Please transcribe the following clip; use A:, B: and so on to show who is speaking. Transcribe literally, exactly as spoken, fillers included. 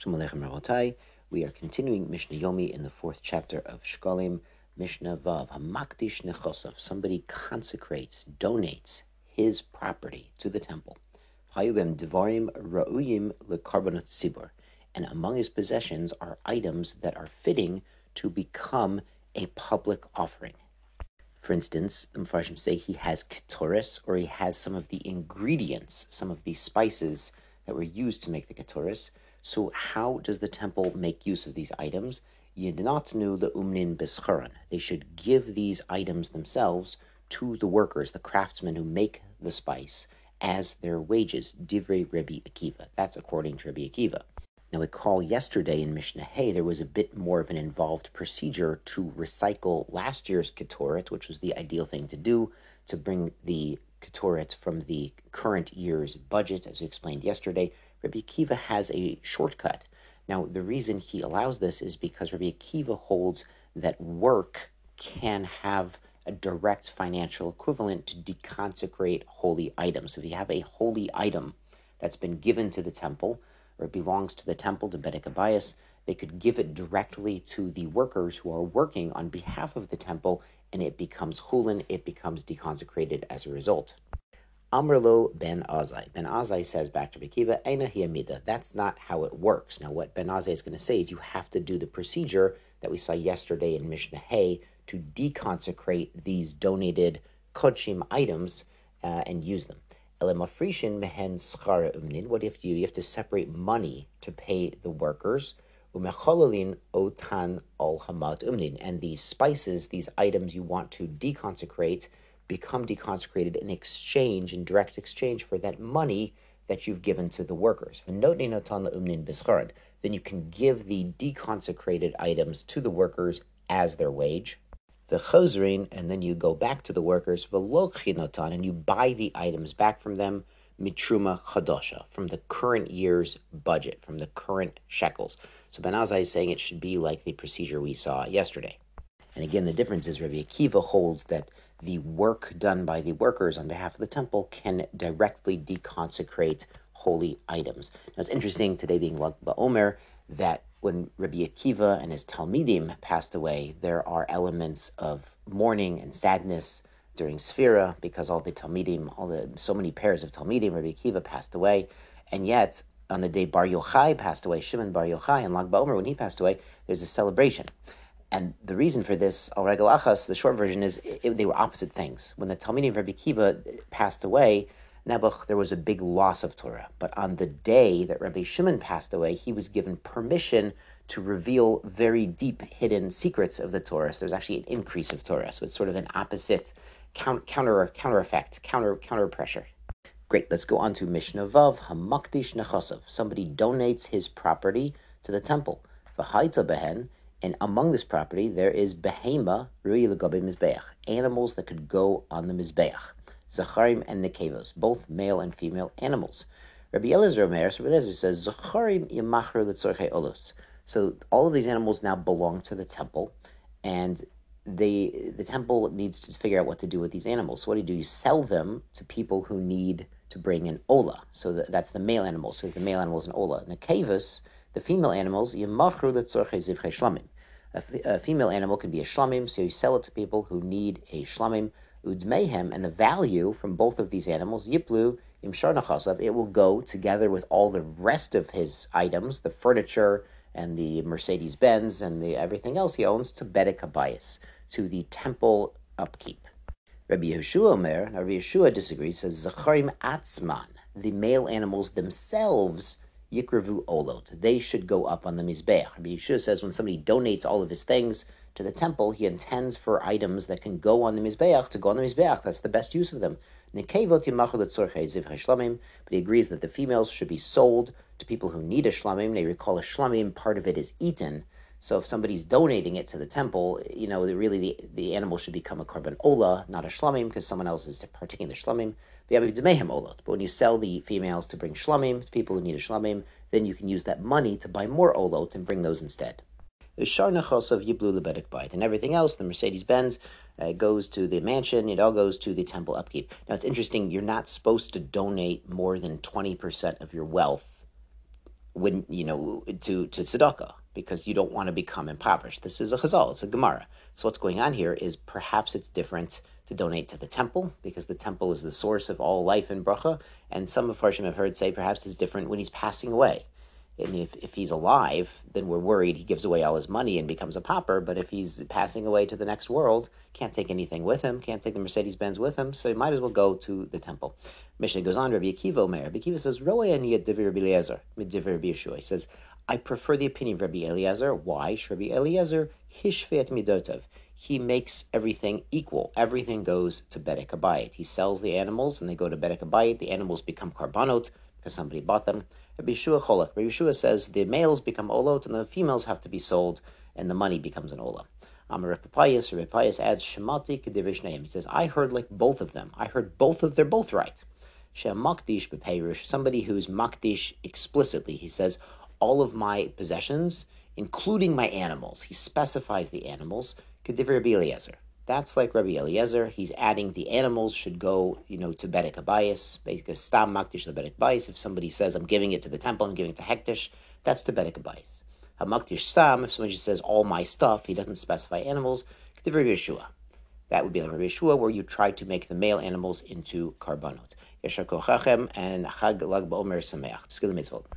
A: Shalom Aleichem Rabotai. We are continuing Mishnah Yomi in the fourth chapter of Shkolim, Mishnah Vav. Hamakdish nechosov. Somebody consecrates, donates his property to the temple. Hayubem devarim ra'uyim lekarbonot tzibur. And among his possessions are items that are fitting to become a public offering. For instance, the Mepharshim say he has ketoris, or he has some of the ingredients, some of the spices that were used to make the ketoris. So how does the temple make use of these items? Yidnatnu le'umnin bescharan. They should give these items themselves to the workers, the craftsmen who make the spice, as their wages. Divrei Rabbi Akiva. That's according to Rabbi Akiva. Now, recall yesterday in Mishnah Hay, there was a bit more of an involved procedure to recycle last year's ketoret, which was the ideal thing to do, to bring the ketoret from the current year's budget, as we explained yesterday. Rabbi Akiva has a shortcut. Now, the reason he allows this is because Rabbi Akiva holds that work can have a direct financial equivalent to deconsecrate holy items. So if you have a holy item that's been given to the temple, or it belongs to the temple, to Bedek Abayas, they could give it directly to the workers who are working on behalf of the temple, and it becomes chulin, it becomes deconsecrated as a result. Amrlo ben Azai. Ben Azai says back to Rabbi Akiva, Eina hi amida. That's not how it works. Now, what Ben Azai is going to say is you have to do the procedure that we saw yesterday in Mishnah Hay to deconsecrate these donated kodshim items uh, and use them. Elamafrishin mehen schara umnin. What if you you have to separate money to pay the workers? Umechololin otan ol hamat umnin. And these spices, these items you want to deconsecrate, become deconsecrated in exchange, in direct exchange for that money that you've given to the workers. Then you can give the deconsecrated items to the workers as their wage. The chozrin, and then you go back to the workers, and you buy the items back from them, mitruma chadosha, from the current year's budget, from the current shekels. So Ben Azai is saying it should be like the procedure we saw yesterday. And again, the difference is Rabbi Akiva holds that the work done by the workers on behalf of the temple can directly deconsecrate holy items. Now, it's interesting, today being Lag BaOmer, that when Rabbi Akiva and his Talmidim passed away, there are elements of mourning and sadness during Sfira, because all the Talmidim, all the so many pairs of Talmidim, Rabbi Akiva passed away, and yet on the day Bar Yochai passed away, Shimon Bar Yochai, and Lag BaOmer, when he passed away, there's a celebration. And the reason for this, al regel achas, the short version is, it, they were opposite things. When the Talmidim of Rabbi Akiva passed away, Nebuch, there was a big loss of Torah. But on the day that Rabbi Shimon passed away, he was given permission to reveal very deep hidden secrets of the Torah. So there's actually an increase of Torah. So it's sort of an opposite counter counter, counter effect, counter counter pressure. Great, let's go on to Mishnah Vav, Hamakdish Nechosov. Somebody donates his property to the temple. V'haita behen. And among this property, there is behema, rui legabe mizbeach, animals that could go on the mizbeach, zacharim and nekevos, both male and female animals. Rabbi Elazar Omer, so Rabbi Elazar says, zacharim yamachru letzorchei olos. So all of these animals now belong to the temple, and they the temple needs to figure out what to do with these animals. So what do you do? You sell them to people who need to bring an ola. So that, that's the male animals. So the male animals an ola. Nekevos, the female animals, yamachru letzorchei zivchei shlamim. A, f- a female animal can be a shlamim, so you sell it to people who need a shlamim. Udmehem, and the value from both of these animals, yiplu imshar nachasav, it will go together with all the rest of his items, the furniture and the Mercedes-Benz and the everything else he owns, to Bedek Abayas, to the temple upkeep. Rabbi Yeshua Omer, now Rabbi Yeshua disagrees, says zacharim atzman, the male animals themselves, Yikravu olot, they should go up on the mizbeach. Rabbi Yeshua says when somebody donates all of his things to the temple, he intends for items that can go on the mizbeach to go on the mizbeach. That's the best use of them. Nekevot yimachu letzorchei zivchei shlamim, but he agrees that the females should be sold to people who need a shlamim. They recall a shlamim, part of it is eaten. So if somebody's donating it to the temple, you know, the, really the, the animal should become a korban ola, not a shlamim, because someone else is partaking the shlamim. But when you sell the females to bring shlamim, to people who need a shlamim, then you can use that money to buy more olot and bring those instead. And everything else, the Mercedes-Benz, uh, goes to the mansion, it all goes to the temple upkeep. Now it's interesting, you're not supposed to donate more than twenty percent of your wealth when you know to to tzedakah, because you don't want to become impoverished. This is a chazal, it's a gemara. So what's going on here is perhaps it's different to donate to the temple, because the temple is the source of all life and bracha. And some of Farshim have heard say perhaps it's different when he's passing away. I mean, if, if he's alive, then we're worried he gives away all his money and becomes a pauper. But if he's passing away to the next world, can't take anything with him, can't take the Mercedes-Benz with him, so he might as well go to the temple. Mishnah goes on, Rabbi Akiva Omer. Rabbi Akiva says, Roe ani ad divrei Rabbi Eliezer, mid divrei Rabbi Yeshua. He says, I prefer the opinion of Rabbi Eliezer. Why? Rabbi Eliezer hishvet midotov. He makes everything equal. Everything goes to Bedek Habayit. He sells the animals, and they go to Bedek Habayit. The animals become karbanot because somebody bought them. Rabbi Yeshua cholak. Rabbi Yeshua says the males become olot, and the females have to be sold, and the money becomes an olah. Amar Rav Papayas, Rav Papayas adds shemati k'divrei shneim. He says, I heard like both of them. I heard both of they're both right. Shem makdish b'peirush. Somebody who's makdish explicitly. He says, all of my possessions, including my animals. He specifies the animals. K'divrei Rabbi Eliezer. That's like Rabbi Eliezer. He's adding the animals should go, you know, to Bedek Habayis. Basically, stam makdish the Bedek Habayis. If somebody says, I'm giving it to the temple, I'm giving it to Hektish, that's to Bedek Habayis. Hamakdish stam, if somebody just says all my stuff, he doesn't specify animals, K'divrei Rabbi Yeshua. That would be like Rabbi Yeshua, where you try to make the male animals into karbanot. Yeshar kochachem and Chag Lag BaOmer Sameach. Tzkil mitzvot.